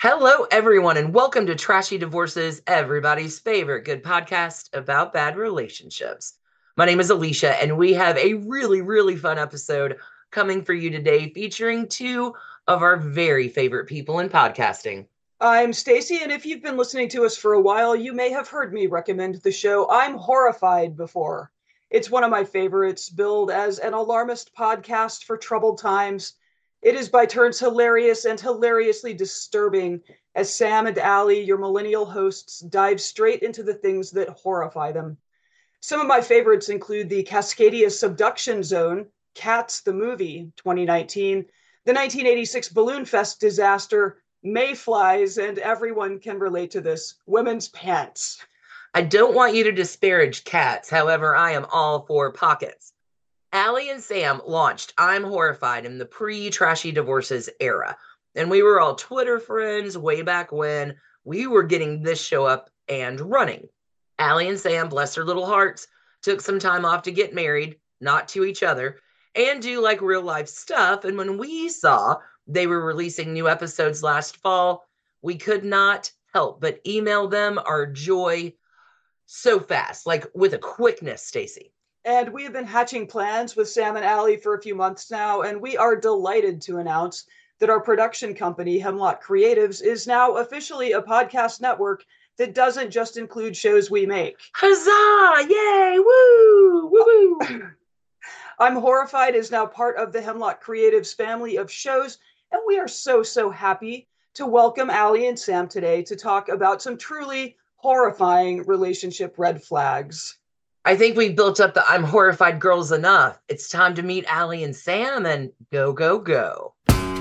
Hello, everyone, and welcome to Trashy Divorces, everybody's favorite good podcast about bad relationships. My name is Alicia, and we have a really fun episode coming for you today featuring two of our very favorite people in podcasting. I'm Stacy, and if you've been listening to us for a while, you may have heard me recommend the show I'm Horrified before. It's one of my favorites, billed as an alarmist podcast for troubled times. It is by turns hilarious and hilariously disturbing as Sam and Allie, your millennial hosts, dive straight into the things that horrify them. Some of my favorites include the Cascadia Subduction Zone, Cats the Movie, 2019, the 1986 Balloon Fest disaster, mayflies, and everyone can relate to this, women's pants. I don't want you to disparage cats, however, I am all for pockets. Allie and Sam launched I'm Horrified in the pre-Trashy Divorces era, and we were all Twitter friends way back when we were getting this show up and running. Allie and Sam, bless their little hearts, took some time off to get married, not to each other, and do like real life stuff. And when we saw they were releasing new episodes last fall, we could not help but email them our joy so fast, like with a quickness, Stacy. And we have been hatching plans with Sam and Allie for a few months now, and we are delighted to announce that our production company, Hemlock Creatives, is now officially a podcast network that doesn't just include shows we make. Huzzah! Yay! Woo! Woo! Woo! I'm Horrified is now part of the Hemlock Creatives family of shows, and we are so happy to welcome Allie and Sam today to talk about some truly horrifying relationship red flags. I think we've built up the I'm Horrified girls enough. It's time to meet Allie and Sam and go.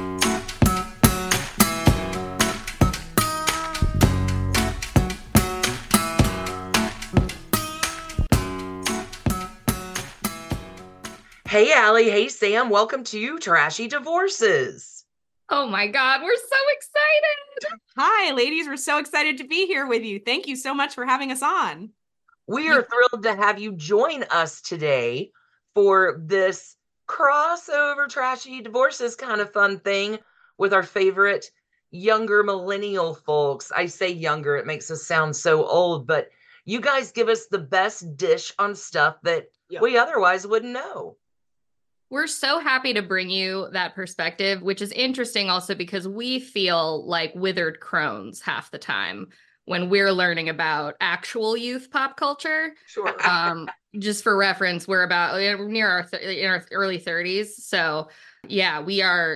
Hey, Allie. Hey, Sam. Welcome to Trashy Divorces. Oh my God, we're so excited. Hi, ladies. We're so excited to be here with you. Thank you so much for having us on. We are thrilled to have you join us today for this crossover Trashy Divorces kind of fun thing with our favorite younger millennial folks. I say younger, it makes us sound so old, but you guys give us the best dish on stuff that we otherwise wouldn't know. We're so happy to bring you that perspective, which is interesting also because we feel like withered crones half the time when we're learning about actual youth pop culture. Sure. Just for reference, we're about near our in our early 30s. So yeah, we are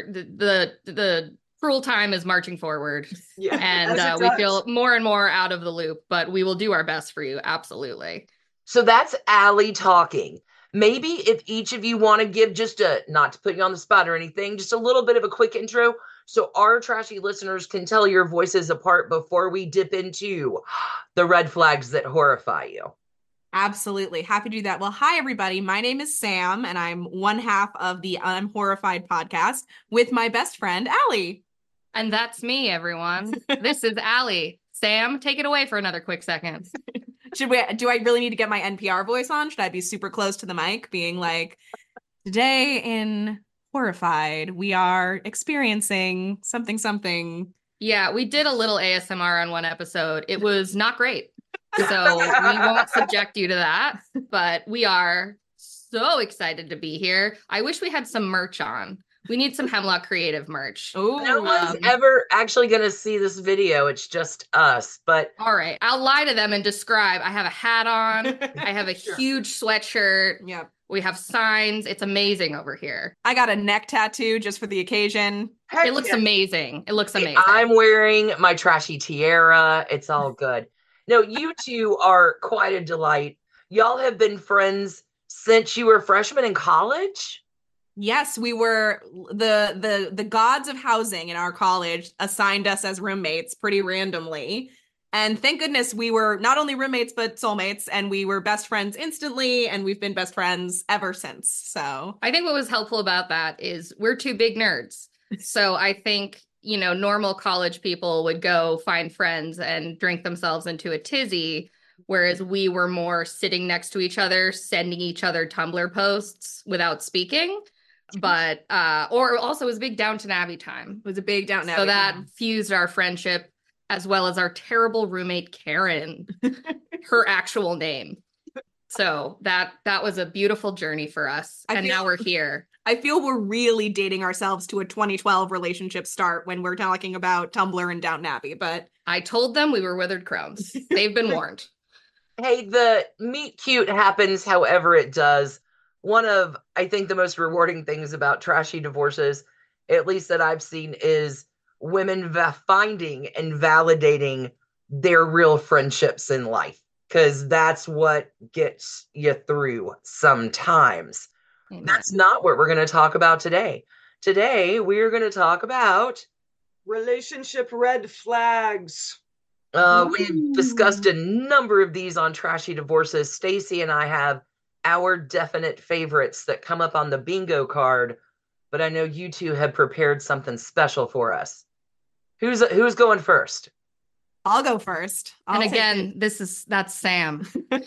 the cruel time is marching forward. Yeah, and we feel more and more out of the loop, but we will do our best for you. Absolutely. So that's Allie talking. Maybe if each of you want to give just not to put you on the spot or anything, just a little bit of a quick intro so our trashy listeners can tell your voices apart before we dip into the red flags that horrify you. Absolutely. Happy to do that. Well, hi, everybody. My name is Sam, and I'm one half of the I'm Horrified podcast with my best friend, Allie. And that's me, everyone. This is Allie. Sam, take it away for another quick second. Do I really need to get my NPR voice on? Should I be super close to the mic being like, today in Horrified, we are experiencing something. Yeah, we did a little ASMR on one episode. It was not great. So we won't subject you to that, but we are so excited to be here. I wish we had some merch on. We need some Hemlock Creative merch. Oh, no one's ever actually going to see this video. It's just us. But all right, I'll lie to them and describe. I have a hat on. I have a huge sweatshirt. Yep. We have signs. It's amazing over here. I got a neck tattoo just for the occasion. It looks amazing. It looks amazing. I'm wearing my trashy tiara. It's all good. No, you two are quite a delight. Y'all have been friends since you were freshmen in college? Yes, we were the gods of housing in our college assigned us as roommates pretty randomly. And thank goodness we were not only roommates, but soulmates, and we were best friends instantly, and we've been best friends ever since. So I think what was helpful about that is we're two big nerds. So I think, normal college people would go find friends and drink themselves into a tizzy, whereas we were more sitting next to each other, sending each other Tumblr posts without speaking. But or also it was big Downton Abbey time. It was a big Downton Abbey. So that time. fused our friendship as well as our terrible roommate Karen, her actual name. So that was a beautiful journey for us. Now we're here. I feel we're really dating ourselves to a 2012 relationship start when we're talking about Tumblr and Downton Abbey, but I told them we were withered crowns. They've been warned. Hey, the meet cute happens however it does. One of, I think, the most rewarding things about trashy divorces, at least that I've seen, is women finding and validating their real friendships in life, because that's what gets you through sometimes. Amen. That's not what we're going to talk about today. Today, we're going to talk about relationship red flags. We've discussed a number of these on Trashy Divorces. Stacy and I have our definite favorites that come up on the bingo card, but I know you two have prepared something special for us. Who's going first? I'll go first. And again, that's Sam.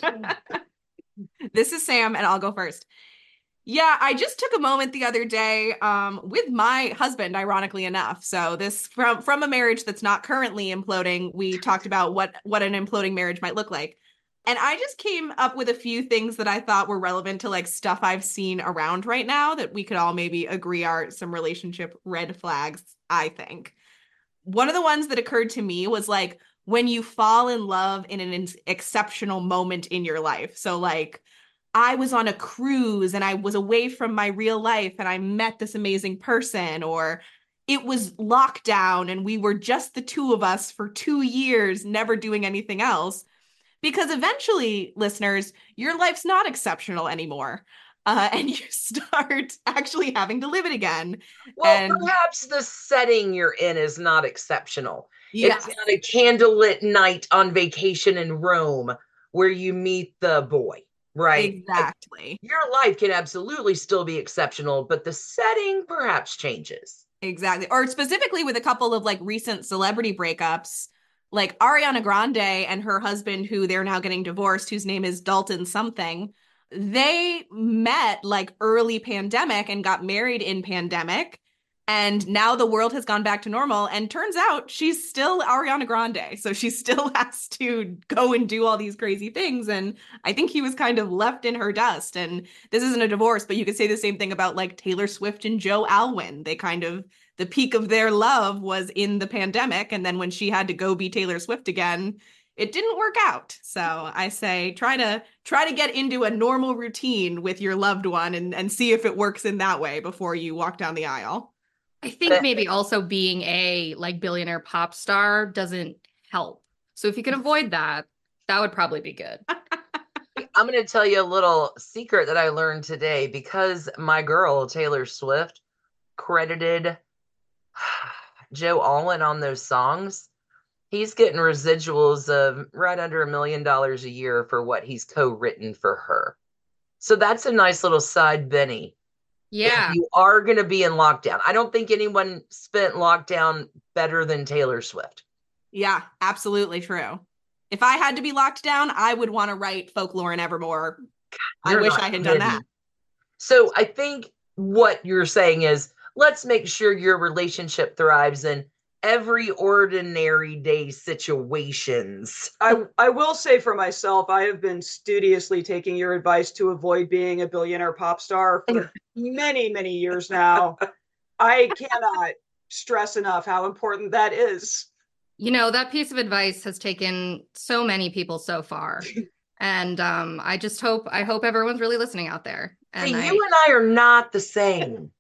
This is Sam, and I'll go first. Yeah, I just took a moment the other day with my husband, ironically enough. So this from a marriage that's not currently imploding, we talked about what an imploding marriage might look like. And I just came up with a few things that I thought were relevant to like stuff I've seen around right now that we could all maybe agree are some relationship red flags, I think. One of the ones that occurred to me was like when you fall in love in an exceptional moment in your life. So like I was on a cruise and I was away from my real life and I met this amazing person, or it was lockdown and we were just the two of us for 2 years, never doing anything else. Because eventually, listeners, your life's not exceptional anymore. And you start actually having to live it again. Well, perhaps the setting you're in is not exceptional. Yes. It's not a candlelit night on vacation in Rome where you meet the boy, right? Exactly. Like, your life can absolutely still be exceptional, but the setting perhaps changes. Exactly. Or specifically with a couple of like recent celebrity breakups, like Ariana Grande and her husband, who they're now getting divorced, whose name is Dalton something. They met like early pandemic and got married in pandemic. And now the world has gone back to normal. And turns out she's still Ariana Grande. So she still has to go and do all these crazy things. And I think he was kind of left in her dust. And this isn't a divorce, but you could say the same thing about like Taylor Swift and Joe Alwyn. They kind of, the peak of their love was in the pandemic. And then when she had to go be Taylor Swift again, it didn't work out. So I say, try to get into a normal routine with your loved one and see if it works in that way before you walk down the aisle. I think maybe also being a like billionaire pop star doesn't help. So if you can avoid that, that would probably be good. I'm going to tell you a little secret that I learned today, because my girl, Taylor Swift, credited Joe Alwyn on those songs. He's getting residuals of right under $1 million a year for what he's co-written for her. So that's a nice little side Benny. Yeah. If you are going to be in lockdown. I don't think anyone spent lockdown better than Taylor Swift. Yeah, absolutely true. If I had to be locked down, I would want to write Folklore and Evermore. I wish I had done that. So I think what you're saying is, let's make sure your relationship thrives in every ordinary day situations. I will say for myself, I have been studiously taking your advice to avoid being a billionaire pop star for many, many years now. I cannot stress enough how important that is. You know, that piece of advice has taken so many people so far. And I hope everyone's really listening out there. And you and I are not the same.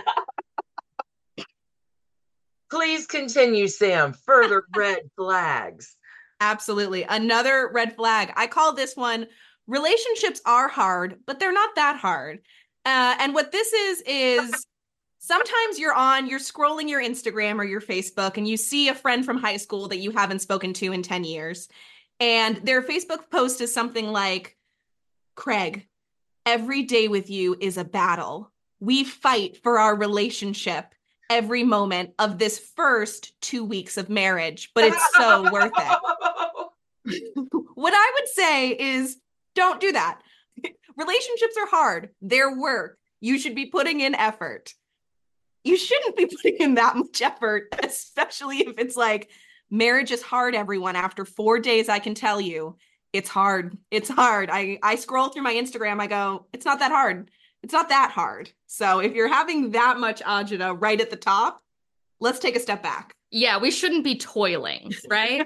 Please continue, Sam. Further red flags. Absolutely. Another red flag. I call this one, relationships are hard, but they're not that hard. And what this is sometimes you're scrolling your Instagram or your Facebook and you see a friend from high school that you haven't spoken to in 10 years. And their Facebook post is something like, Craig, every day with you is a battle. We fight for our relationship every moment of this first 2 weeks of marriage, but it's so worth it. What I would say is don't do that. Relationships are hard. They're work. You should be putting in effort. You shouldn't be putting in that much effort, especially if it's like, marriage is hard, everyone. After 4 days, I can tell you, it's hard. It's hard. I scroll through my Instagram. I go, it's not that hard. It's not that hard. So if you're having that much agita right at the top, let's take a step back. Yeah, we shouldn't be toiling, right?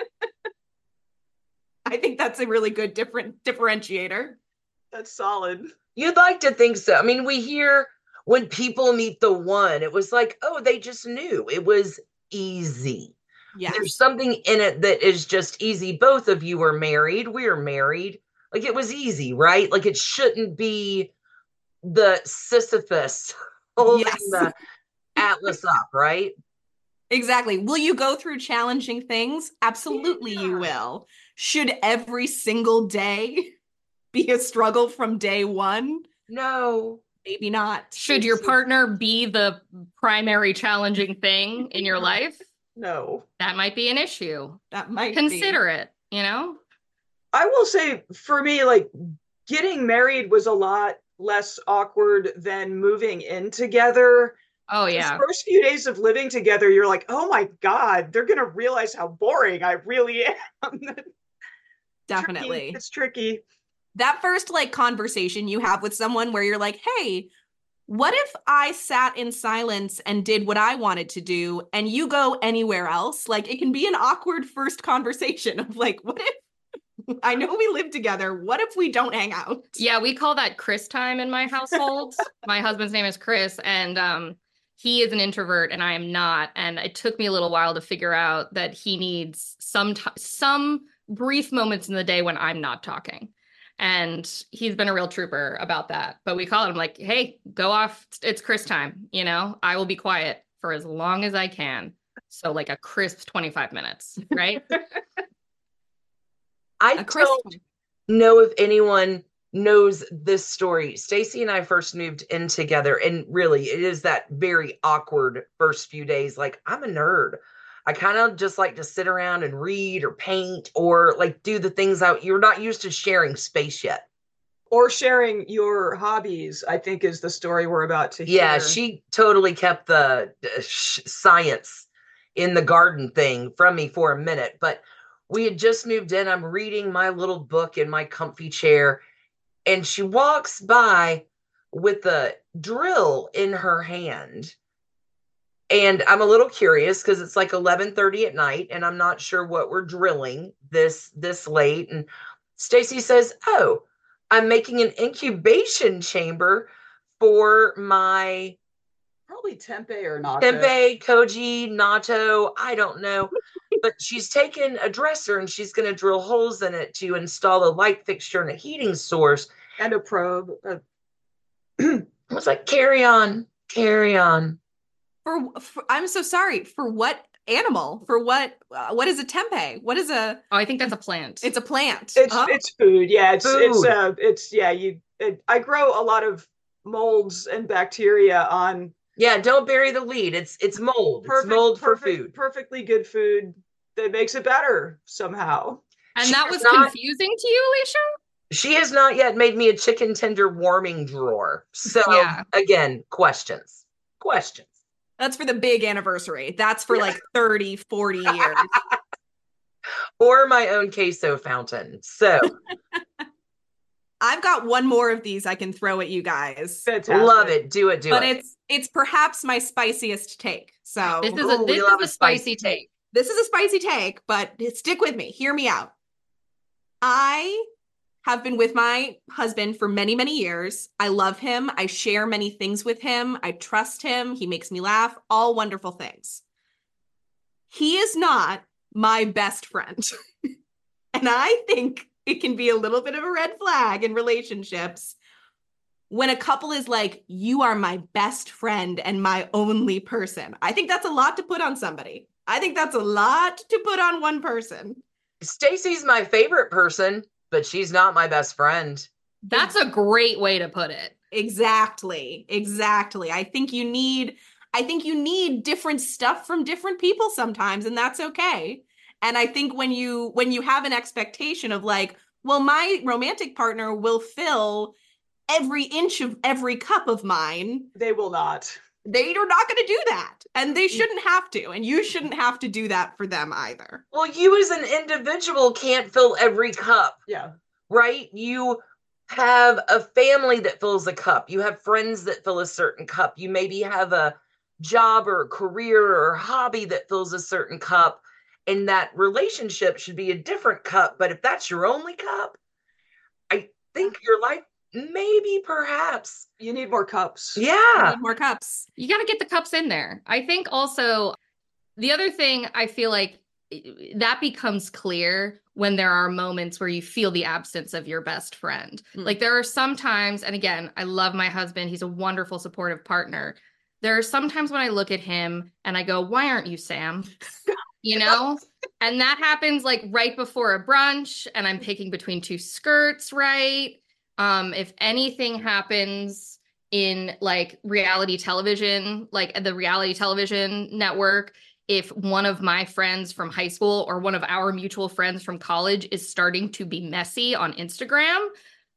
I think that's a really good differentiator. That's solid. You'd like to think so. I mean, we hear when people meet the one, it was like, oh, they just knew. It was easy. Yes. There's something in it that is just easy. Both of you are married. We're married. Like, it was easy, right? Like, it shouldn't be the Sisyphus holding the Atlas up, right? Exactly. Will you go through challenging things? Absolutely, you will. Should every single day be a struggle from day one? No. Maybe not. Should your partner be the primary challenging thing in your life? No. That might be an issue. That might Consider it, you know? I will say, for me, like, getting married was a lot less awkward than moving in together. Oh, yeah. The first few days of living together, you're like, oh my God, they're going to realize how boring I really am. Definitely. It's tricky. That first like conversation you have with someone where you're like, hey, what if I sat in silence and did what I wanted to do and you go anywhere else? Like, it can be an awkward first conversation of like, what if, I know we live together, what if we don't hang out? Yeah, we call that Chris time in my household. My husband's name is Chris, and he is an introvert and I am not. And it took me a little while to figure out that he needs some brief moments in the day when I'm not talking. And he's been a real trooper about that. But we call him like, hey, go off. It's Chris time. You know, I will be quiet for as long as I can. So like a crisp 25 minutes, right? I don't know if anyone knows this story. Stacy and I first moved in together, and really it is that very awkward first few days. Like, I'm a nerd. I kind of just like to sit around and read or paint or like do the things out. You're not used to sharing space yet. Or sharing your hobbies, I think, is the story we're about to hear. Yeah, she totally kept the science in the garden thing from me for a minute. But we had just moved in. I'm reading my little book in my comfy chair, and she walks by with a drill in her hand. And I'm a little curious because it's like 11:30 at night and I'm not sure what we're drilling this late. And Stacy says, oh, I'm making an incubation chamber for my probably tempeh or natto. Tempeh, koji, natto, I don't know. But she's taken a dresser and she's going to drill holes in it to install a light fixture and a heating source. And a probe. I was like, carry on. For I'm so sorry. For what animal? For what is a tempeh? What is a? Oh, I think that's a plant. It's a plant. It's food. Yeah, Food. I grow a lot of molds and bacteria on. Yeah, don't bury the lead. It's mold. It's mold for food. Perfectly good food that makes it better somehow. And that was confusing to you, Alicia? She has not yet made me a chicken tender warming drawer. So again, questions. That's for the big anniversary. That's for like 30, 40 years. Or my own queso fountain. So I've got one more of these I can throw at you guys. Fantastic. Love it. Do it. But it's perhaps my spiciest take. So this is a spicy take. This is a spicy take, but stick with me. Hear me out. I have been with my husband for many, many years. I love him. I share many things with him. I trust him. He makes me laugh. All wonderful things. He is not my best friend. And I think it can be a little bit of a red flag in relationships when a couple is like, you are my best friend and my only person. I think that's a lot to put on somebody. I think that's a lot to put on one person. Stacy's my favorite person, but she's not my best friend. That's a great way to put it. Exactly. I think you need different stuff from different people sometimes, and that's okay. And I think when you have an expectation of like, well, my romantic partner will fill every inch of every cup of mine. They will not. They are not going to do that. And they shouldn't have to. And you shouldn't have to do that for them either. Well, you as an individual can't fill every cup. Yeah. Right? You have a family that fills a cup. You have friends that fill a certain cup. You maybe have a job or a career or a hobby that fills a certain cup. And that relationship should be a different cup. But if that's your only cup, I think your life maybe perhaps You need more cups. You yeah need more cups. You got to get the cups in there. I think also the other thing, I feel like that becomes clear when there are moments where you feel the absence of your best friend. Like there are some times, and again, I love my husband. He's a wonderful, supportive partner. There are some times when I look at him and I go, why aren't you Sam? You know? And that happens like right before a brunch and I'm picking between two skirts, right? If anything happens in like reality television, like the reality television network, if one of my friends from high school or one of our mutual friends from college is starting to be messy on Instagram,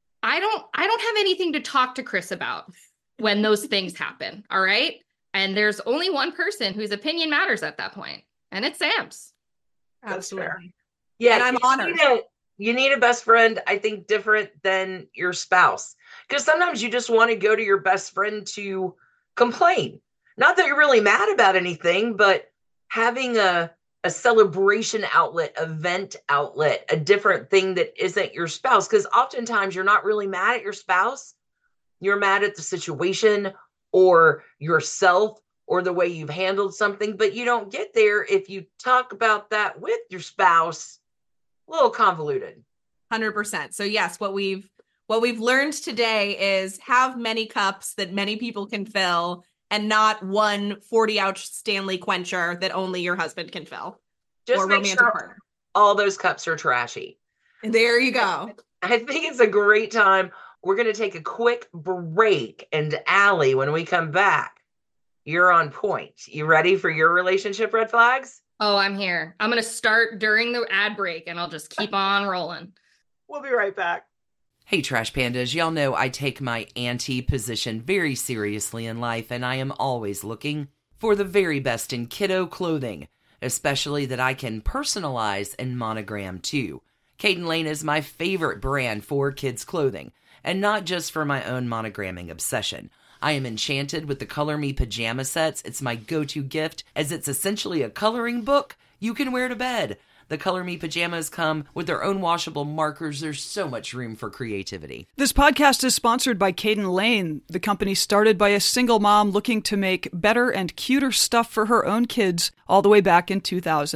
I don't have anything to talk to Chris about when those things happen. All right. And there's only one person whose opinion matters at that point, and it's Sam's. That's fair. Absolutely. yeah And I'm honored. You need a best friend, I think, different than your spouse, because sometimes you just want to go to your best friend to complain, not that you're really mad about anything, but having a celebration outlet, a vent outlet, a different thing that isn't your spouse. Because oftentimes you're not really mad at your spouse. You're mad at the situation or yourself or the way you've handled something, but you don't get there if you talk about that with your spouse. A little convoluted. 100%. So yes, what we've learned today is have many cups that many people can fill, and not one 40-ounce Stanley quencher that only your husband can fill. Just or make romantic sure partner. all those cups are trashy. And there you go. I think it's a great time. We're going to take a quick break. And Allie, when we come back, you're on point. You ready for your relationship red flags? Oh, I'm here. I'm going to start during the ad break and I'll just keep on rolling. We'll be right back. Hey, Trash Pandas, y'all know I take my auntie position very seriously in life, and I am always looking for the very best in kiddo clothing, especially that I can personalize and monogram too. Caden Lane is my favorite brand for kids' clothing, and not just for my own monogramming obsession. I am enchanted with the Color Me pajama sets. It's my go-to gift, as it's essentially a coloring book you can wear to bed. The Color Me pajamas come with their own washable markers. There's so much room for creativity. This podcast is sponsored by Caden Lane, the company started by a single mom looking to make better and cuter stuff for her own kids all the way back in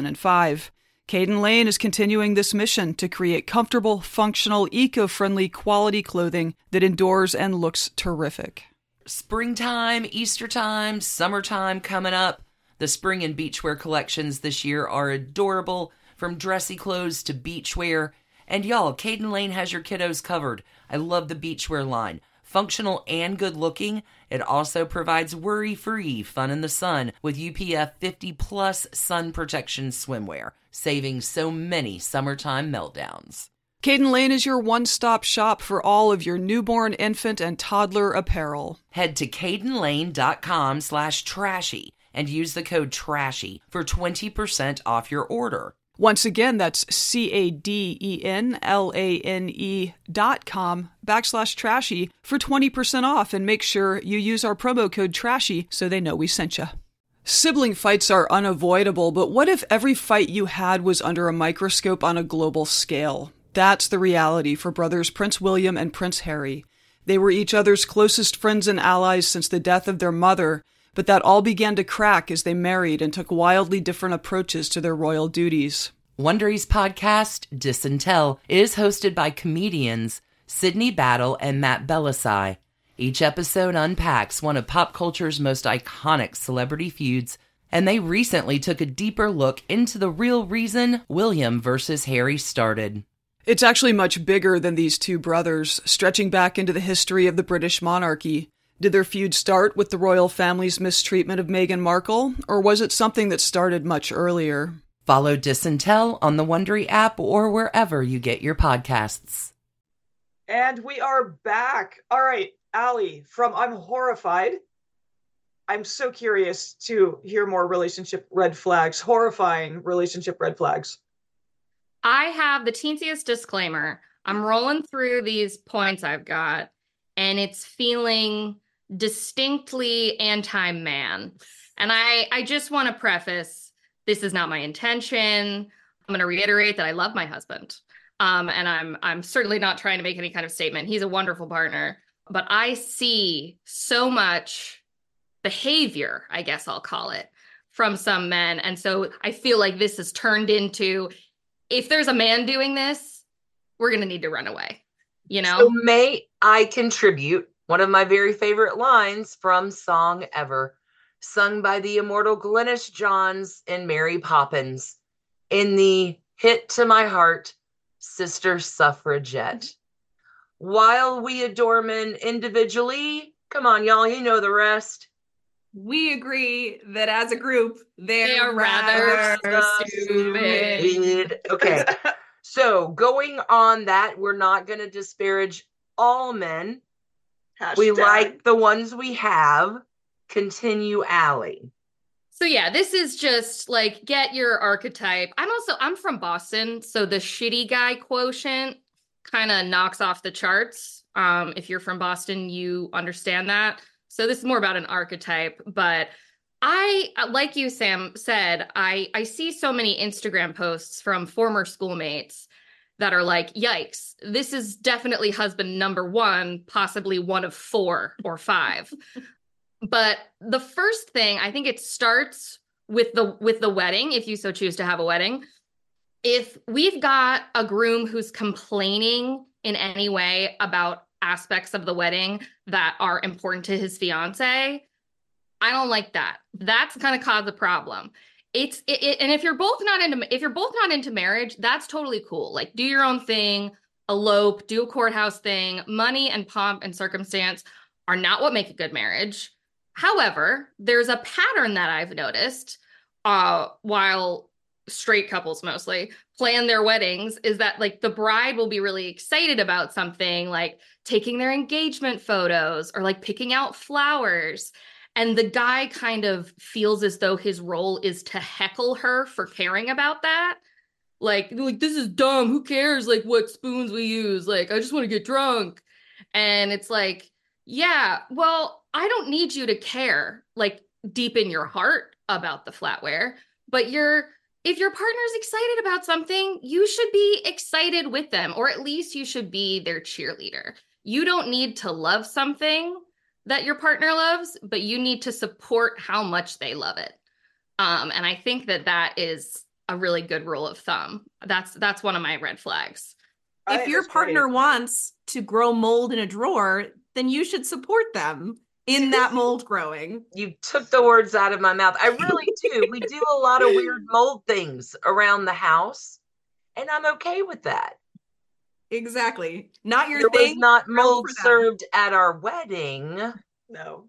2005. Caden Lane is continuing this mission to create comfortable, functional, eco-friendly, quality clothing that endures and looks terrific. Springtime, Easter time, summertime coming up. The spring and beachwear collections this year are adorable, from dressy clothes to beachwear. And y'all, Caden Lane has your kiddos covered. I love the beachwear line. Functional and good looking, it also provides worry-free fun in the sun with UPF 50+ sun protection swimwear, saving so many summertime meltdowns. Caden Lane is your one-stop shop for all of your newborn, infant, and toddler apparel. Head to cadenlane.com/trashy and use the code TRASHY for 20% off your order. Once again, that's CADENLANE.com/trashy for 20% off, and make sure you use our promo code TRASHY so they know we sent you. Sibling fights are unavoidable, but what if every fight you had was under a microscope on a global scale? That's the reality for brothers Prince William and Prince Harry. They were each other's closest friends and allies since the death of their mother, but that all began to crack as they married and took wildly different approaches to their royal duties. Wondery's podcast, Dis and Tell, is hosted by comedians Sydney Battle and Matt Belisai. Each episode unpacks one of pop culture's most iconic celebrity feuds, and they recently took a deeper look into the real reason William versus Harry started. It's actually much bigger than these two brothers, stretching back into the history of the British monarchy. Did their feud start with the royal family's mistreatment of Meghan Markle, or was it something that started much earlier? Follow Dis and Tell on the Wondery app or wherever you get your podcasts. And we are back. All right, Allie, from I'm Horrified. I'm so curious to hear more relationship red flags, horrifying relationship red flags. I have the teensiest disclaimer. I'm rolling through these points I've got, and it's feeling distinctly anti-man. And I just want to preface, this is not my intention. I'm going to reiterate that I love my husband. And I'm certainly not trying to make any kind of statement. He's a wonderful partner, but I see so much behavior, I guess I'll call it, from some men. And so I feel like this has turned into, if there's a man doing this, we're going to need to run away, you know? So may I contribute one of my very favorite lines from Song Ever, sung by the immortal Glynis Johns and Mary Poppins in the hit to my heart, Sister Suffragette. While we adore men individually, come on, y'all, you know the rest. We agree that as a group, They are rather stupid. Okay. So going on that, we're not going to disparage all men. We like the ones we have. Continue, Allie. So yeah, this is just like, get your archetype. I'm from Boston, so the shitty guy quotient kind of knocks off the charts. If you're from Boston, you understand that. So this is more about an archetype, but I, like you, Sam, said, I see so many Instagram posts from former schoolmates that are like, yikes, this is definitely husband number one, possibly one of 4 or 5. But the first thing, I think it starts with the wedding, if you so choose to have a wedding. If we've got a groom who's complaining in any way about aspects of the wedding that are important to his fiance, I don't like that. That's going to cause a problem. And if you're both not into marriage, that's totally cool. Like, do your own thing, elope, do a courthouse thing. Money and pomp and circumstance are not what make a good marriage. However, there's a pattern that I've noticed while straight couples mostly plan their weddings, is that like the bride will be really excited about something, like taking their engagement photos or like picking out flowers. And the guy kind of feels as though his role is to heckle her for caring about that. Like, this is dumb. Who cares? Like, what spoons we use? Like, I just want to get drunk. And it's like, yeah, well, I don't need you to care, like, deep in your heart about the flatware. But if your partner's excited about something, you should be excited with them, or at least you should be their cheerleader. You don't need to love something that your partner loves, but you need to support how much they love it. And I think that is a really good rule of thumb. That's one of my red flags. If your partner wants to grow mold in a drawer, then you should support them in that mold growing. You took the words out of my mouth. I really do. We do a lot of weird mold things around the house, and I'm okay with that. Exactly. Not your there thing. Was not mold served at our wedding. No.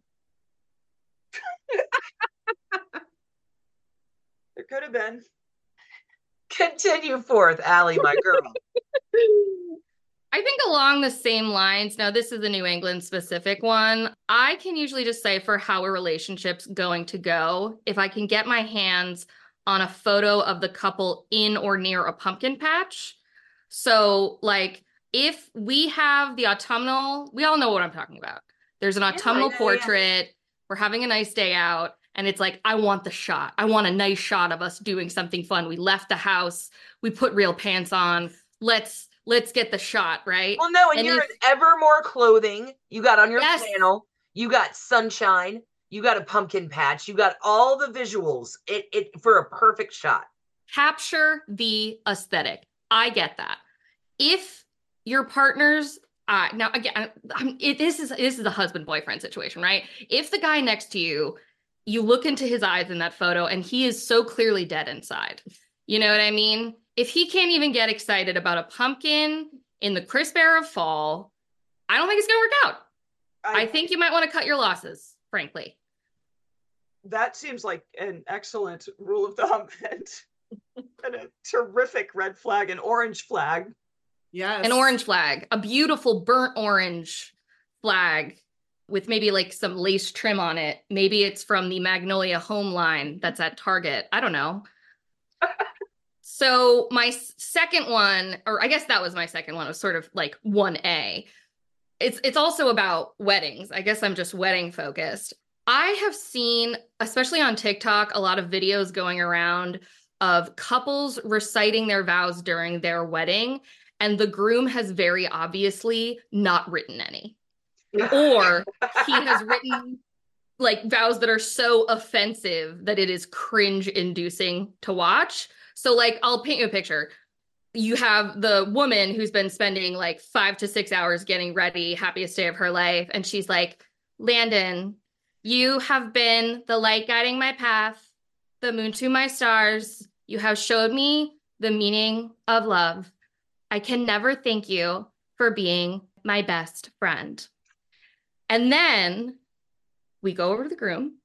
There could have been. Continue forth, Allie, my girl. I think along the same lines, now this is a New England specific one, I can usually just say for how a relationship's going to go, if I can get my hands on a photo of the couple in or near a pumpkin patch. So like if we have the autumnal, we all know what I'm talking about. There's an autumnal portrait. We're having a nice day out. And it's like, I want the shot. I want a nice shot of us doing something fun. We left the house. We put real pants on. Let's get the shot, right? Well, no, and you're in Evermore clothing. You got on your flannel. You got sunshine. You got a pumpkin patch. You got all the visuals. It for a perfect shot. Capture the aesthetic. I get that. If your partner's now again, this is a husband-boyfriend situation, right? If the guy next to you, you look into his eyes in that photo and he is so clearly dead inside. You know what I mean? If he can't even get excited about a pumpkin in the crisp air of fall, I don't think it's going to work out. I think you might want to cut your losses, frankly. That seems like an excellent rule of thumb and a terrific red flag, an orange flag. Yes. An orange flag, a beautiful burnt orange flag with maybe like some lace trim on it. Maybe it's from the Magnolia Home line that's at Target. I don't know. So my second one, or I guess that was my second one, was sort of like 1A. It's also about weddings. I guess I'm just wedding focused. I have seen, especially on TikTok, a lot of videos going around of couples reciting their vows during their wedding, and the groom has very obviously not written any. Or he has written like vows that are so offensive that it is cringe inducing to watch. So like, I'll paint you a picture. You have the woman who's been spending like 5 to 6 hours getting ready, happiest day of her life. And she's like, Landon, you have been the light guiding my path, the moon to my stars. You have showed me the meaning of love. I can never thank you for being my best friend. And then we go over to the groom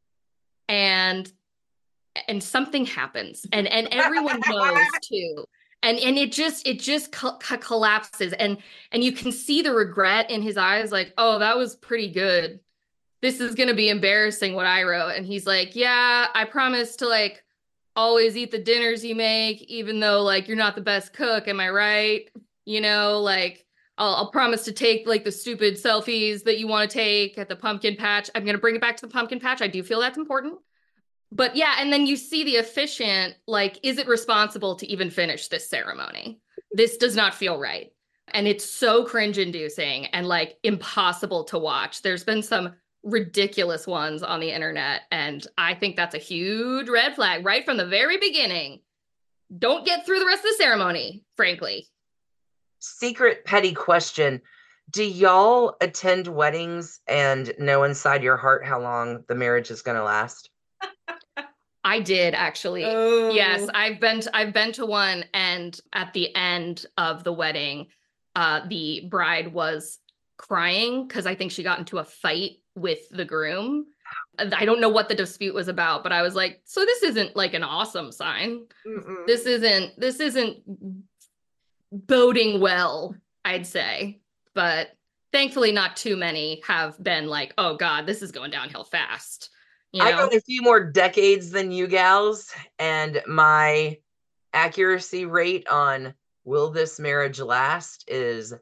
and something happens and everyone knows too. And it just collapses and you can see the regret in his eyes, like, oh, that was pretty good. This is going to be embarrassing what I wrote. And he's like, yeah, I promise to like always eat the dinners you make, even though like you're not the best cook. Am I right? You know, like I'll promise to take like the stupid selfies that you want to take at the pumpkin patch. I'm going to bring it back to the pumpkin patch. I do feel that's important. But yeah, and then you see the officiant, like, is it responsible to even finish this ceremony? This does not feel right. And it's so cringe inducing and like impossible to watch. There's been some ridiculous ones on the internet. And I think that's a huge red flag right from the very beginning. Don't get through the rest of the ceremony, frankly. Secret petty question. Do y'all attend weddings and know inside your heart how long the marriage is going to last? I did actually. Oh. Yes, I've been to one, and at the end of the wedding, the bride was crying because I think she got into a fight with the groom. I don't know what the dispute was about, but I was like, so this isn't like an awesome sign. Mm-mm. This isn't boding well, I'd say. But thankfully not too many have been like, oh God, this is going downhill fast. You know? I got a few more decades than you gals, and my accuracy rate on will this marriage last is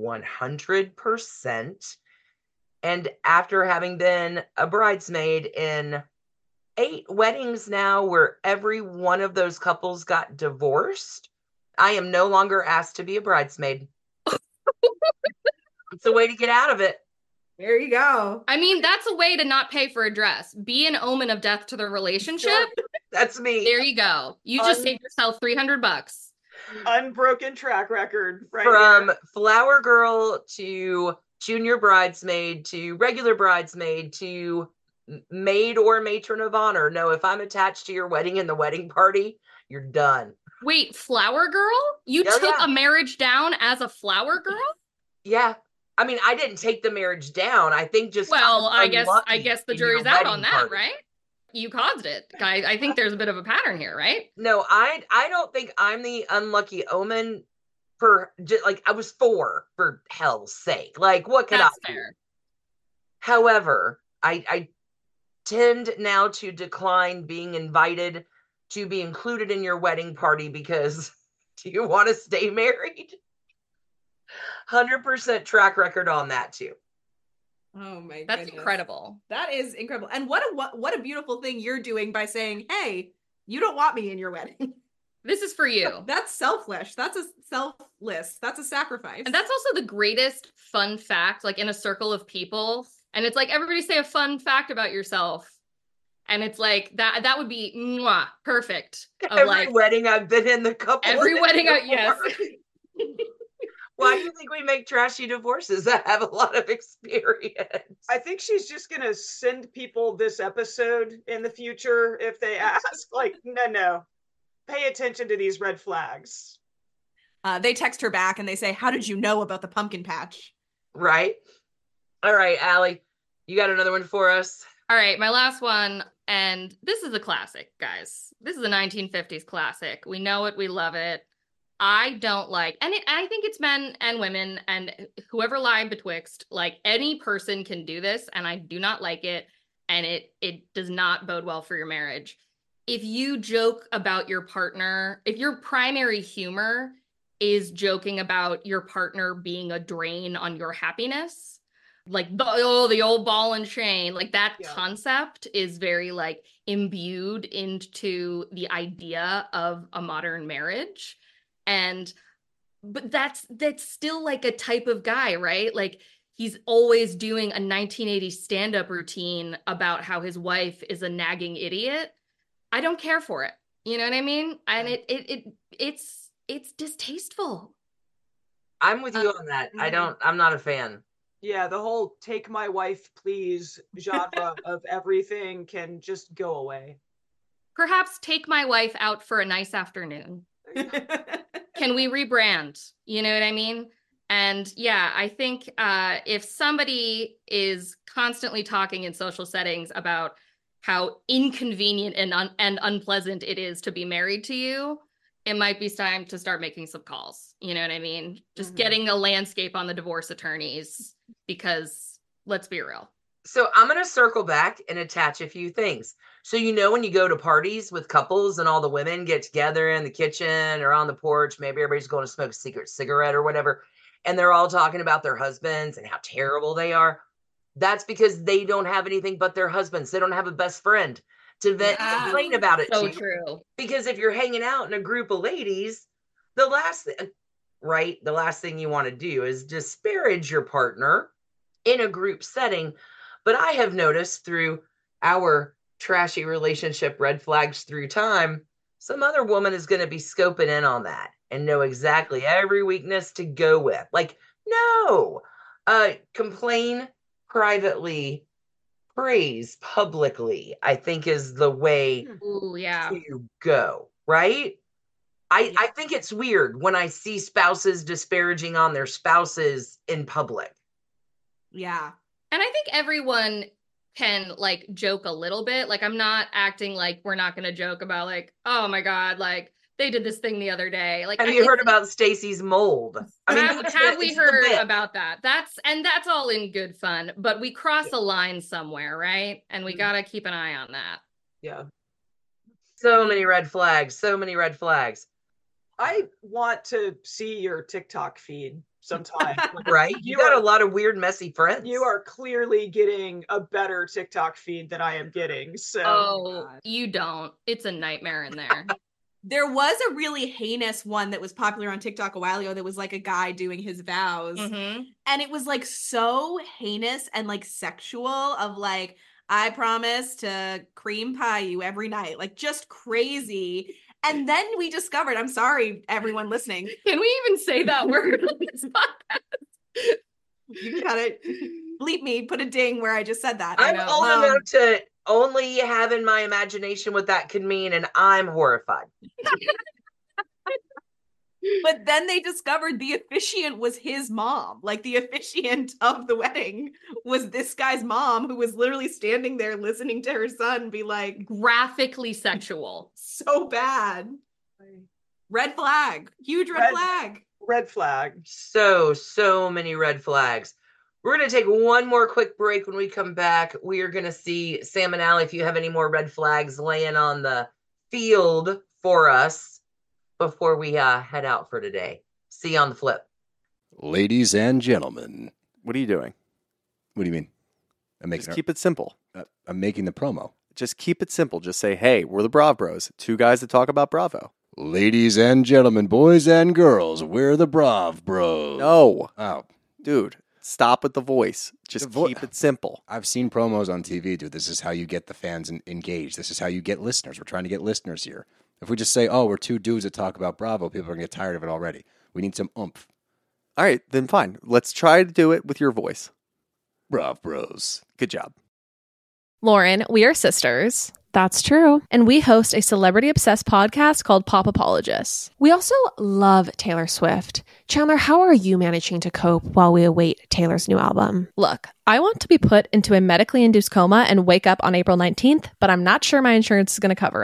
100%. And after having been a bridesmaid in 8 weddings now, where every one of those couples got divorced, I am no longer asked to be a bridesmaid. It's a way to get out of it. There you go. I mean, that's a way to not pay for a dress. Be an omen of death to the relationship. That's me. There you go. You just saved yourself $300. Unbroken track record, right? From here. flower girl to junior bridesmaid to regular bridesmaid to maid or matron of honor. No, if I'm attached to your wedding and the wedding party, you're done. Wait, flower girl? You took a marriage down as a flower girl? Yeah. I mean, I didn't take the marriage down. I think just I guess the jury's out on that, party. Right? You caused it. I think there's a bit of a pattern here, right? No, I don't think I'm the unlucky omen. I was 4 for hell's sake. Like, what could I do? Fair. However, I tend now to decline being invited to be included in your wedding party because do you want to stay married? 100% track record on that too. Oh my god, that's incredible. That is incredible. And what a beautiful thing you're doing by saying, hey, you don't want me in your wedding. This is for you. That's selfish. That's a selfless. That's a sacrifice. And that's also the greatest fun fact, like in a circle of people. And it's like, everybody say a fun fact about yourself. And it's like, that would be perfect. Every wedding I've been in, the couple. Every wedding, yes. Why do you think we make trashy divorces? I have a lot of experience. I think she's just going to send people this episode in the future if they ask, like, no, pay attention to these red flags. They text her back and they say, how did you know about the pumpkin patch? Right. All right, Allie, you got another one for us? All right, my last one. And this is a classic, guys. This is a 1950s classic. We know it. We love it. I don't like, and I think it's men and women and whoever lie betwixt, like any person can do this, and I do not like it, and it does not bode well for your marriage. If you joke about your partner, if your primary humor is joking about your partner being a drain on your happiness, like the old ball and chain, like that concept is very like imbued into the idea of a modern marriage. But that's still like a type of guy, right? Like he's always doing a 1980s stand-up routine about how his wife is a nagging idiot. I don't care for it. You know what I mean? And it's distasteful. I'm with you on that. I'm not a fan. Yeah, the whole take my wife please genre of everything can just go away. Perhaps take my wife out for a nice afternoon. Can we rebrand? You know what I mean? And yeah, I think if somebody is constantly talking in social settings about how inconvenient and unpleasant it is to be married to you, it might be time to start making some calls. You know what I mean? Just getting a landscape on the divorce attorneys, because let's be real. So I'm going to circle back and attach a few things. So, when you go to parties with couples and all the women get together in the kitchen or on the porch, maybe everybody's going to smoke a secret cigarette or whatever, and they're all talking about their husbands and how terrible they are. That's because they don't have anything but their husbands. They don't have a best friend to vent and complain about it. So true. Because if you're hanging out in a group of ladies, the last thing you want to do is disparage your partner in a group setting. But I have noticed through our trashy relationship red flags through time, some other woman is going to be scoping in on that and know exactly every weakness to go with. Like, no, complain privately, praise publicly, I think is the way to go, right? I think it's weird when I see spouses disparaging on their spouses in public. Yeah. And I think everyone can like joke a little bit. Like I'm not acting like we're not going to joke about like, oh my God, like they did this thing the other day. Like, have you heard about Stacy's mold? I mean, have we heard about that? That's all in good fun, but we cross a line somewhere, right? And we got to keep an eye on that. Yeah. So many red flags. So many red flags. I want to see your TikTok feed sometime. Right? You got a lot of weird, messy friends. You are clearly getting a better TikTok feed than I am getting. So you don't. It's a nightmare in there. There was a really heinous one that was popular on TikTok a while ago that was like a guy doing his vows. Mm-hmm. And it was like so heinous and like sexual of like, I promise to cream pie you every night. Like just crazy. And then we discovered, I'm sorry, everyone listening. Can we even say that word on this podcast? You gotta bleep me, put a ding where I just said that. I'm old enough to only have in my imagination what that could mean, and I'm horrified. But then they discovered the officiant was his mom. Like the officiant of the wedding was this guy's mom, who was literally standing there listening to her son be like graphically sexual. So bad. Red flag. Huge red flag. Red flag. So many red flags. We're going to take one more quick break. When we come back, we are going to see Sam and Allie, if you have any more red flags laying on the field for us before we head out for today. See you on the flip. Ladies and gentlemen. What are you doing? What do you mean? Just keep it simple. I'm making the promo. Just keep it simple. Just say, hey, we're the Brav Bros. Two guys that talk about Bravo. Ladies and gentlemen, boys and girls, we're the Brav Bros. No. Oh. Dude, stop with the voice. Just keep it simple. I've seen promos on TV, dude. This is how you get the fans engaged. This is how you get listeners. We're trying to get listeners here. If we just say, oh, we're two dudes that talk about Bravo, people are going to get tired of it already. We need some oomph. All right, then fine. Let's try to do it with your voice. Brav Bros. Good job. Lauren, we are sisters. That's true. And we host a celebrity-obsessed podcast called Pop Apologists. We also love Taylor Swift. Chandler, how are you managing to cope while we await Taylor's new album? Look, I want to be put into a medically induced coma and wake up on April 19th, but I'm not sure my insurance is going to cover it.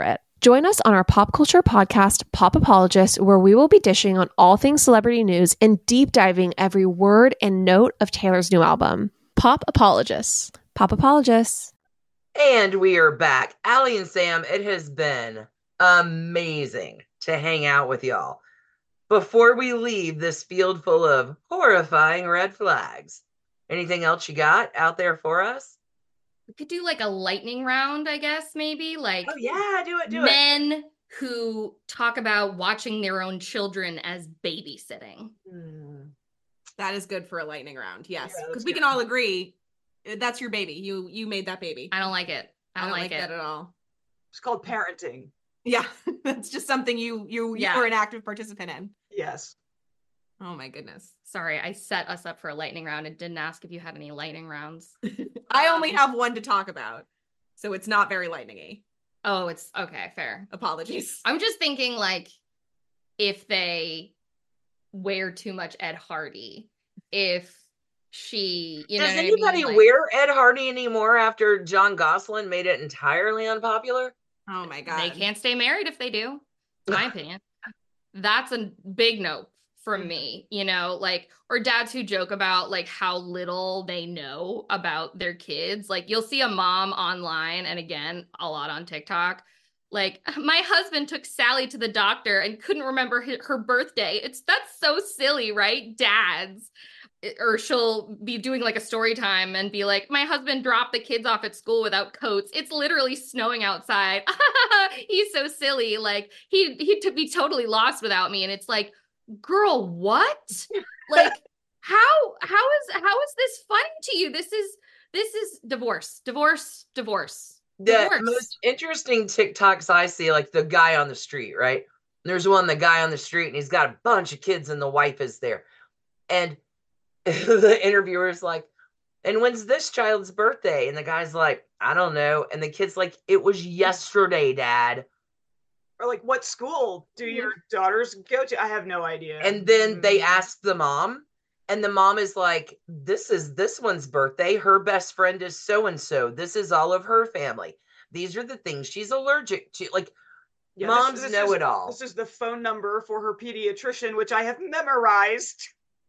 Join us on our pop culture podcast, Pop Apologists, where we will be dishing on all things celebrity news and deep diving every word and note of Taylor's new album. Pop Apologists. Pop Apologists. And we are back. Allie and Sam, it has been amazing to hang out with y'all. Before we leave this field full of horrifying red flags, anything else you got out there for us? We could do like a lightning round, I guess, maybe. Like, oh yeah, do it. Men who talk about watching their own children as babysitting. That is good for a lightning round. Yes, Yeah, because we can all agree that's your baby. You made that baby. I don't like it. I don't like it that at all. It's called parenting. Yeah, that's just something you were an active participant in. Yes. Oh my goodness. Sorry, I set us up for a lightning round and didn't ask if you had any lightning rounds. I only have one to talk about, so it's not very lightning-y. Oh, it's okay, fair. Apologies. I'm just thinking like if they wear too much Ed Hardy, if she, you know, does anybody wear Ed Hardy anymore after John Gosselin made it entirely unpopular? Oh my God. They can't stay married if they do, in my opinion. That's a big no from me, you know, like, or dads who joke about like how little they know about their kids. Like you'll see a mom online, and again, a lot on TikTok, like, my husband took Sally to the doctor and couldn't remember her birthday. That's so silly, right? Dads. Or she'll be doing like a story time and be like, my husband dropped the kids off at school without coats. It's literally snowing outside. He's so silly. Like he'd be totally lost without me. And it's like, girl, what? Like, how is this funny to you? This is divorce. The most interesting TikToks I see, like the guy on the street, right? There's the guy on the street, and he's got a bunch of kids, and the wife is there. And the interviewer's like, and when's this child's birthday? And the guy's like, I don't know. And the kid's like, it was yesterday, Dad. Or like, what school do your daughters go to? I have no idea. And then they ask the mom, and the mom is like, this is this one's birthday. Her best friend is so-and-so. This is all of her family. These are the things she's allergic to. Like, moms know it all. This is the phone number for her pediatrician, which I have memorized.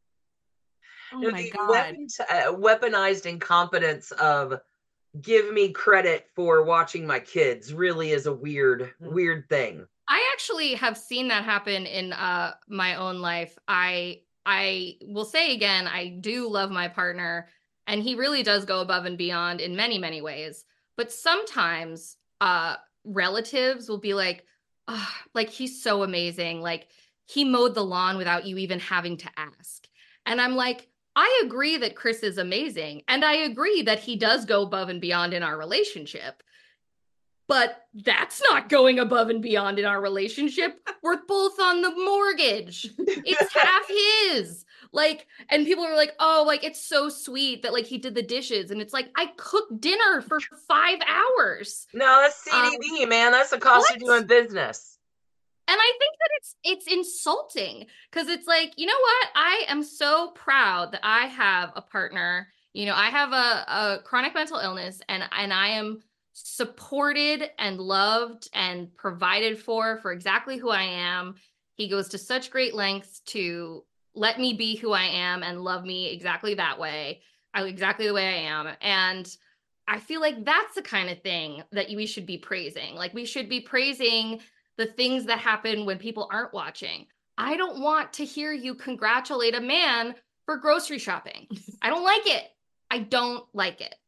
Oh my God. Weaponized incompetence of give me credit for watching my kids really is a weird thing. I actually have seen that happen in my own life. I will say again, I do love my partner, and he really does go above and beyond in many, many ways. But sometimes relatives will be like, oh, like, he's so amazing. Like, he mowed the lawn without you even having to ask. And I'm like, I agree that Chris is amazing. And I agree that he does go above and beyond in our relationship. But that's not going above and beyond in our relationship. We're both on the mortgage. It's half his. Like, and people are like, oh, like, it's so sweet that like he did the dishes. And it's like, I cooked dinner for 5 hours. No, that's CDB, man. That's the cost of doing business. And I think that it's insulting, because it's like, you know what? I am so proud that I have a partner. You know, I have a chronic mental illness, and I am supported and loved and provided for exactly who I am. He goes to such great lengths to let me be who I am and love me exactly that way, exactly the way I am. And I feel like that's the kind of thing that we should be praising. Like, we should be praising the things that happen when people aren't watching. I don't want to hear you congratulate a man for grocery shopping. I don't like it. I don't like it.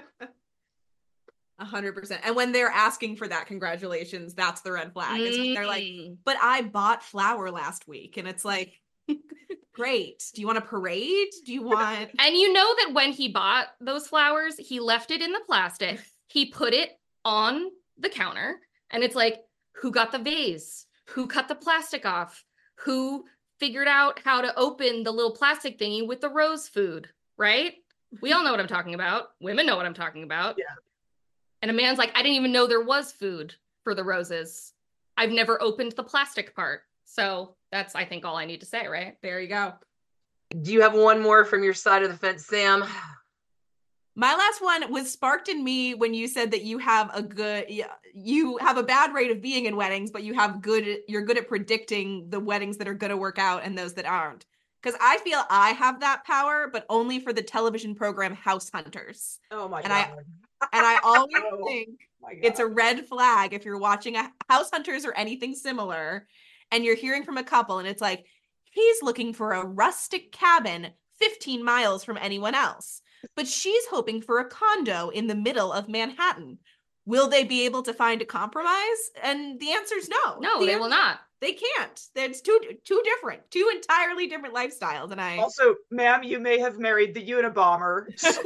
100%. And when they're asking for that congratulations, that's the red flag. It's when they're like, but I bought flour last week. And it's like, great. Do you want a parade? Do you want... And you know that when he bought those flowers, he left it in the plastic. He put it on the counter. And it's like, who got the vase? Who cut the plastic off? Who figured out how to open the little plastic thingy with the rose food, right? We all know what I'm talking about. Women know what I'm talking about. Yeah. And a man's like, I didn't even know there was food for the roses. I've never opened the plastic part. So that's, I think, all I need to say, right? There you go. Do you have one more from your side of the fence, Sam? My last one was sparked in me when you said that you have a bad rate of being in weddings, but you're good at predicting the weddings that are going to work out and those that aren't. Because I feel I have that power, but only for the television program House Hunters. Oh my And God. I always Oh think my God. it's a red flag if you're watching a House Hunters or anything similar, and you're hearing from a couple, and it's like, he's looking for a rustic cabin 15 miles from anyone else, but she's hoping for a condo in the middle of Manhattan. Will they be able to find a compromise? And the answer is no. No, they will not. They can't. It's too different, two entirely different lifestyles. And also, ma'am, you may have married the Unabomber. So.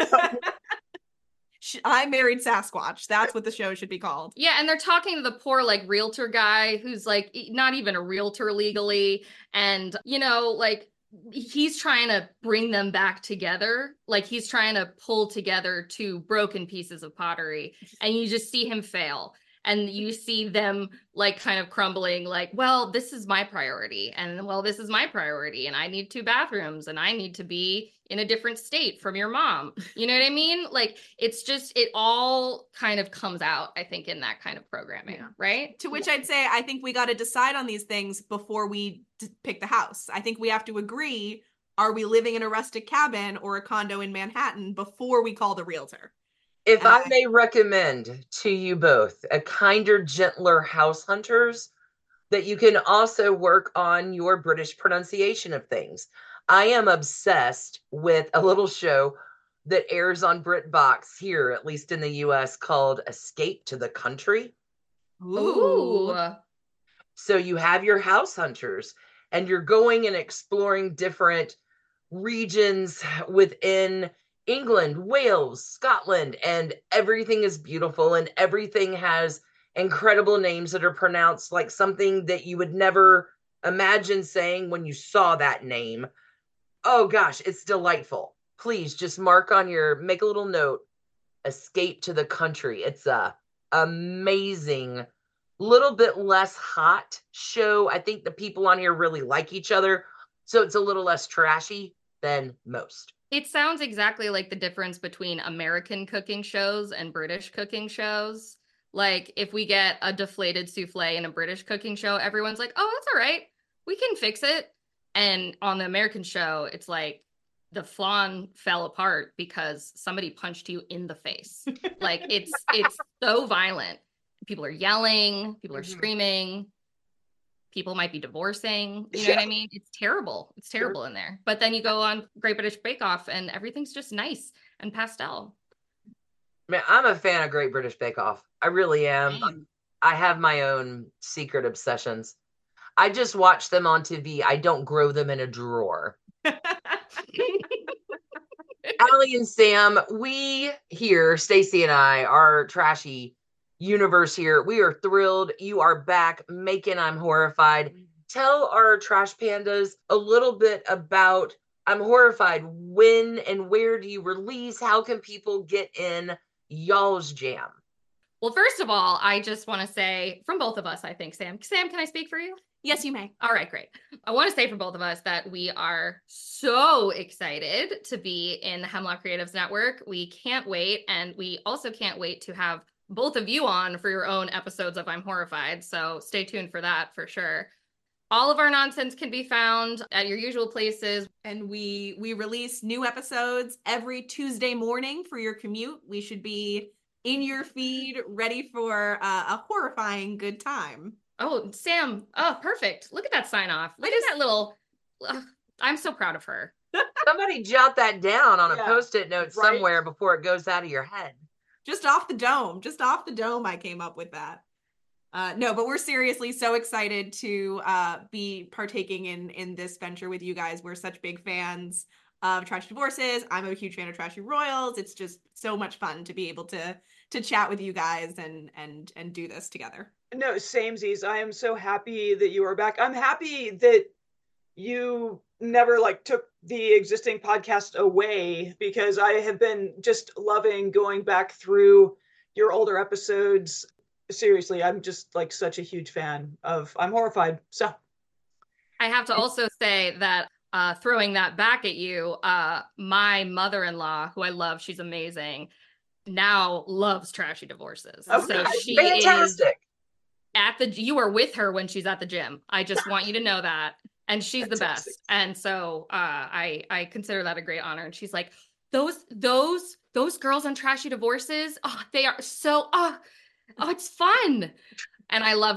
I married Sasquatch. That's what the show should be called. Yeah, and they're talking to the poor like realtor guy who's like not even a realtor legally, and like he's trying to bring them back together. Like he's trying to pull together two broken pieces of pottery, and you just see him fail. And you see them like kind of crumbling, like, well, this is my priority. And well, this is my priority. And I need 2 bathrooms and I need to be in a different state from your mom. You know what I mean? Like, it's just, it all kind of comes out, I think, in that kind of programming, right? To which I'd say, I think we got to decide on these things before we pick the house. I think we have to agree, are we living in a rustic cabin or a condo in Manhattan before we call the realtor? If I may recommend to you both a kinder, gentler House Hunters, that you can also work on your British pronunciation of things. I am obsessed with a little show that airs on BritBox here, at least in the US, called Escape to the Country. Ooh. So you have your House Hunters and you're going and exploring different regions within England, Wales, Scotland, and everything is beautiful and everything has incredible names that are pronounced like something that you would never imagine saying when you saw that name. Oh gosh, it's delightful. Please just make a little note, Escape to the Country. It's a amazing, little bit less hot show. I think the people on here really like each other, so it's a little less trashy than most. It sounds exactly like the difference between American cooking shows and British cooking shows. Like if we get a deflated souffle in a British cooking show, everyone's like, oh, that's all right. We can fix it. And on the American show, it's like the flan fell apart because somebody punched you in the face. Like it's so violent. People are yelling, people are screaming. People might be divorcing. You know what I mean? It's terrible. It's terrible in there. But then you go on Great British Bake Off and everything's just nice and pastel. Man, I'm a fan of Great British Bake Off. I really am. Same. I have my own secret obsessions. I just watch them on TV. I don't grow them in a drawer. Allie and Sam, we here, Stacy and I, our trashy universe here, we are thrilled you are back making I'm Horrified. Tell our trash pandas a little bit about I'm Horrified. When and where do you release? How can people get in y'all's jam? Well, first of all, I just want to say from both of us, I think, Sam, can I speak for you? Yes, you may. All right, great. I want to say for both of us that we are so excited to be in the Hemlock Creatives Network. We can't wait. And we also can't wait to have both of you on for your own episodes of I'm Horrified. So stay tuned for that for sure. All of our nonsense can be found at your usual places. And we release new episodes every Tuesday morning for your commute. We should be in your feed, ready for a horrifying good time. Oh, Sam. Oh, perfect. Look at that sign off. Look at that little, I'm so proud of her. Somebody jot that down on a Post-it note somewhere before it goes out of your head. Just off the dome, I came up with that. No, but we're seriously so excited to be partaking in this venture with you guys. We're such big fans of Trashy Divorces. I'm a huge fan of Trashy Royals. It's just so much fun to be able to chat with you guys and do this together. No, samesies. I am so happy that you are back. I'm happy that you never took the existing podcast away, because I have been just loving going back through your older episodes. Seriously, I'm just such a huge fan of I'm Horrified. So I have to also say that throwing that back at you, my mother-in-law, who I love, she's amazing, now loves Trashy Divorces. Okay. So she Fantastic. is you are with her when she's at the gym. I just want you to know that. And she's the best. And so I consider that a great honor. And she's like, those girls on Trashy Divorces, they are so it's fun. And I love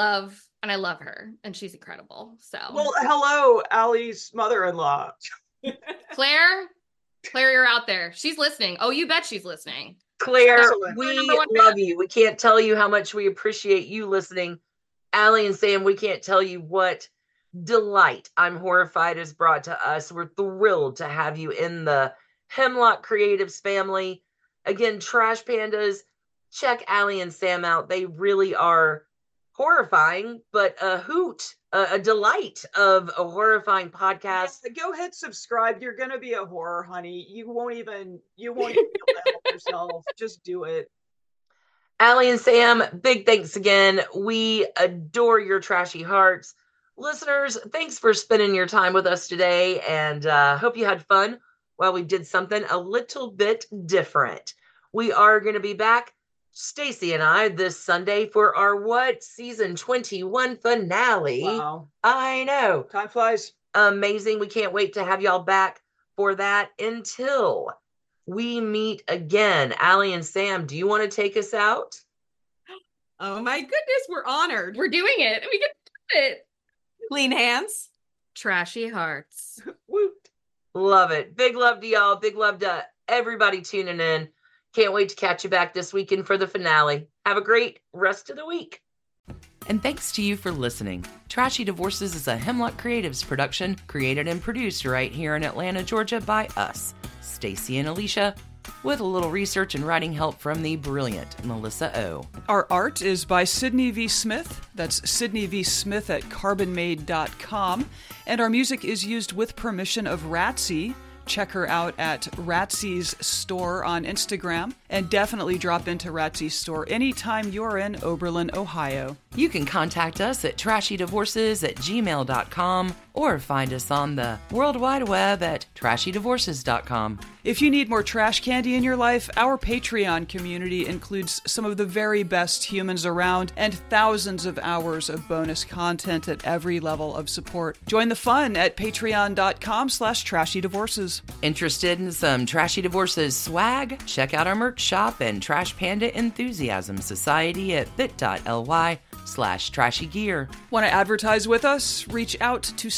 her, and she's incredible. So Well, hello, Allie's mother-in-law. Claire, you're out there. She's listening. Oh, you bet she's listening. Claire, Excellent. we Number one love you. We can't tell you how much we appreciate you listening. Allie and Sam, we can't tell you what delight I'm Horrified has brought to us. We're thrilled to have you in the Hemlock Creatives family. Again, Trash Pandas, check Allie and Sam out. They really are horrifying, but a hoot, a delight of a horrifying podcast. Yeah, go hit subscribe. You're gonna be a horror honey. You won't even be able to help yourself. Just do it. Allie and Sam, big thanks again. We adore your trashy hearts. Listeners, thanks for spending your time with us today, and hope you had fun while we did something a little bit different. We are going to be back, Stacy and I, this Sunday for our season 21 finale. Wow. I know. Time flies. Amazing. We can't wait to have y'all back for that. Until we meet again, Allie and Sam, do you want to take us out? Oh my goodness, we're honored. We're doing it. We can do it. Clean hands. Trashy hearts. Woot. Love it. Big love to y'all. Big love to everybody tuning in. Can't wait to catch you back this weekend for the finale. Have a great rest of the week. And thanks to you for listening. Trashy Divorces is a Hemlock Creatives production, created and produced right here in Atlanta, Georgia by us, Stacy and Alicia, with a little research and writing help from the brilliant Melissa O. Our art is by Sydney V. Smith. That's Sydney V. Smith at carbonmade.com. And our music is used with permission of Ratsy. Check her out at Ratsy's store on Instagram, and definitely drop into Ratsy's store anytime you're in Oberlin, Ohio. You can contact us at trashydivorces@gmail.com or find us on the World Wide Web at trashydivorces.com. If you need more trash candy in your life, our Patreon community includes some of the very best humans around and thousands of hours of bonus content at every level of support. Join the fun at patreon.com/trashydivorces. Interested in some Trashy Divorces swag? Check out our merch shop and Trash Panda Enthusiasm Society at bit.ly/trashygear. Want to advertise with us? Reach out to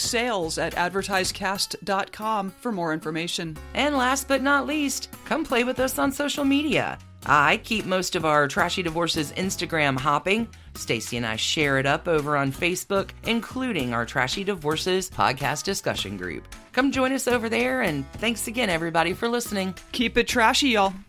sales@advertisecast.com for more information. And last but not least, come play with us on social media. I keep most of our Trashy Divorces Instagram hopping. Stacy and I share it up over on Facebook, including our Trashy Divorces podcast discussion group. Come join us over there, and thanks again, everybody, for listening. Keep it trashy, y'all.